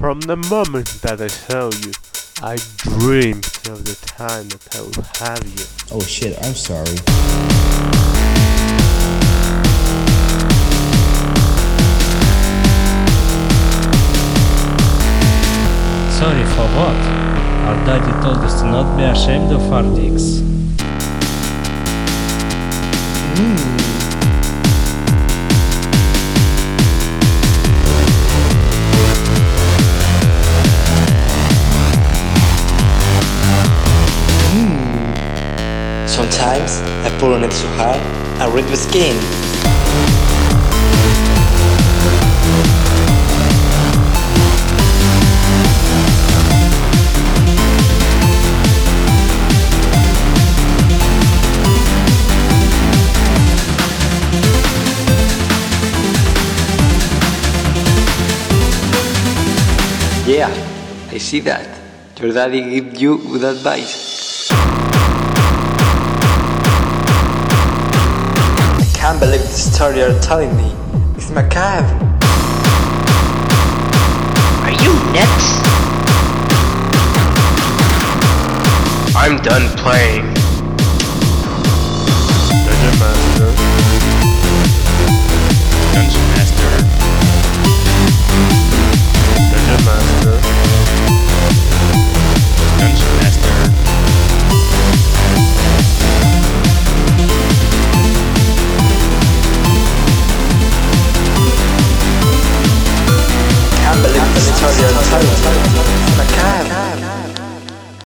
From the moment that I saw you, I dreamed of the time that I will have you. Oh shit, I'm sorry. Sorry for what? Our daddy told us to not be ashamed of our dicks. Sometimes I pull on it so hard I rip the skin. Yeah, I see that. Your daddy gave you good advice. I can't believe the story you're telling me. It's macabre. Are you nuts? I'm done playing. Doesn't matter.